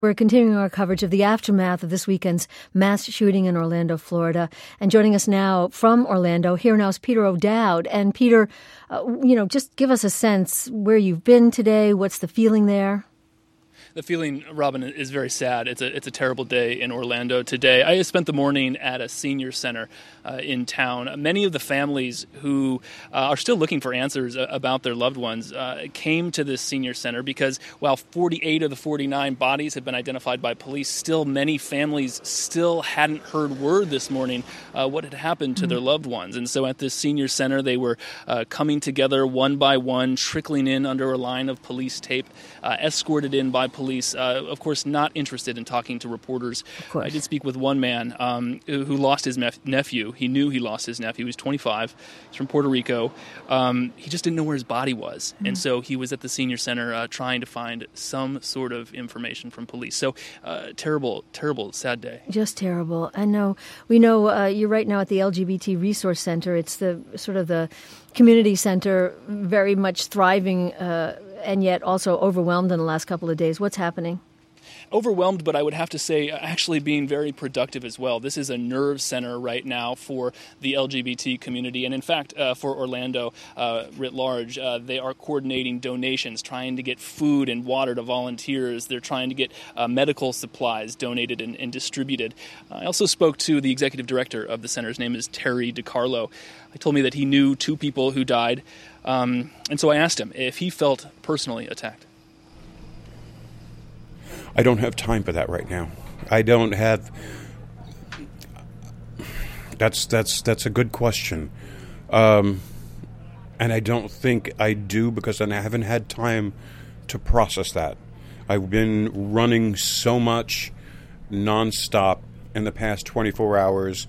We're continuing our coverage of the aftermath of this weekend's mass shooting in Orlando, Florida. And joining us now from Orlando, here now is Peter O'Dowd. And Peter, just give us a sense where you've been today. What's the feeling there? The feeling, Robin, is very sad. It's a terrible day in Orlando today. I spent the morning at a senior center in town. Many of the families who are still looking for answers about their loved ones came to this senior center because while 48 of the 49 bodies have been identified by police, still many families still hadn't heard word this morning what had happened to their loved ones. And so at this senior center, they were coming together one by one, trickling in under a line of police tape, escorted in by police, of course, not interested in talking to reporters. I did speak with one man who lost his nephew. He knew he lost his nephew. He was 25. He's from Puerto Rico. He just didn't know where his body was. And so he was at the senior center trying to find some sort of information from police. So terrible, sad day. Just terrible. I know. We know you're right now at the LGBT Resource Center. It's the sort of the community center, very much thriving and yet also overwhelmed in the last couple of days. What's happening? Overwhelmed, but I would have to say actually being very productive as well. This is a nerve center right now for the LGBT community. And in fact, for Orlando writ large, they are coordinating donations, trying to get food and water to volunteers. They're trying to get medical supplies donated and distributed. I also spoke to the executive director of the center. His name is Terry DiCarlo. He told me that he knew two people who died. And so I asked him if he felt personally attacked. I don't have time for that right now. I don't have. That's a good question, and I don't think I do because I haven't had time to process that. I've been running so much, nonstop in the past 24 hours,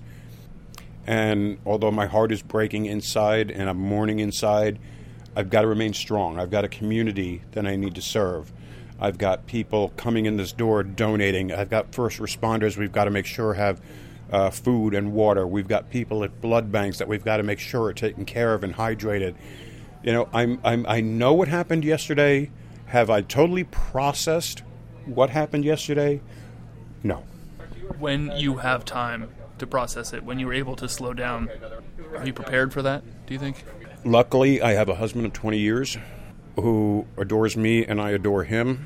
and although my heart is breaking inside and I'm mourning inside, I've got to remain strong. I've got a community that I need to serve. I've got people coming in this door donating. I've got first responders we've got to make sure have food and water. We've got people at blood banks that we've got to make sure are taken care of and hydrated. You know, I know what happened yesterday. Have I totally processed what happened yesterday? No. When you have time to process it, when you were able to slow down, are you prepared for that, do you think? Luckily, I have a husband of 20 years who adores me and I adore him,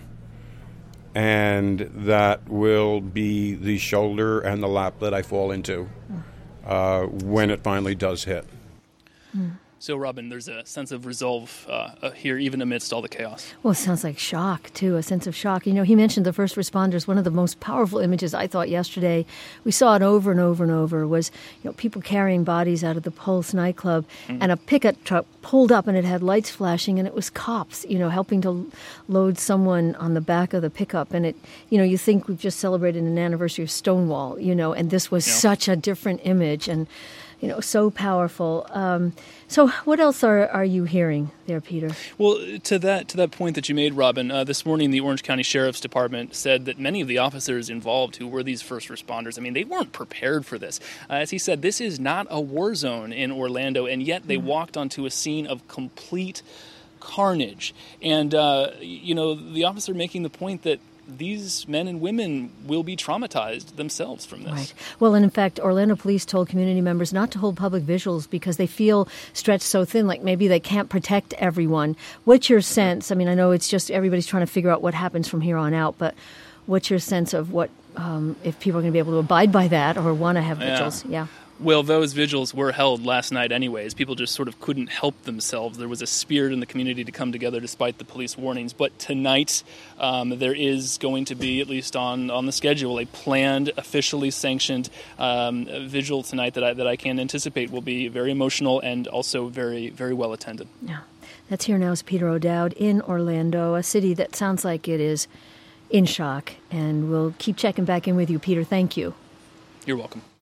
and that will be the shoulder and the lap that I fall into when it finally does hit. So, Robin, there's a sense of resolve here, even amidst all the chaos. Well, it sounds like shock, too, a sense of shock. You know, he mentioned the first responders. One of the most powerful images I thought yesterday, we saw it over and over and over, was people carrying bodies out of the Pulse nightclub, and a pickup truck pulled up, and it had lights flashing, and it was cops, helping to load someone on the back of the pickup. And it, you think we've just celebrated an anniversary of Stonewall, and this was such a different image, and so powerful. So what else are you hearing there, Peter? Well, to that point that you made, Robin, this morning the Orange County Sheriff's Department said that many of the officers involved who were these first responders, they weren't prepared for this. As he said, this is not a war zone in Orlando, and yet they walked onto a scene of complete carnage. And, the officer making the point that these men and women will be traumatized themselves from this. Right. Well, and in fact, Orlando police told community members not to hold public visuals because they feel stretched so thin, like maybe they can't protect everyone. What's your sense? I know it's just everybody's trying to figure out what happens from here on out, but what's your sense of what, if people are going to be able to abide by that or want to have vigils? Yeah. Well, those vigils were held last night anyways. People just sort of couldn't help themselves. There was a spirit in the community to come together despite the police warnings. But tonight, there is going to be, at least on the schedule, a planned, officially sanctioned vigil tonight that I can anticipate will be very emotional and also very, very well attended. Yeah. That's Here Now is Peter O'Dowd in Orlando, a city that sounds like it is in shock. And we'll keep checking back in with you, Peter. Thank you. You're welcome.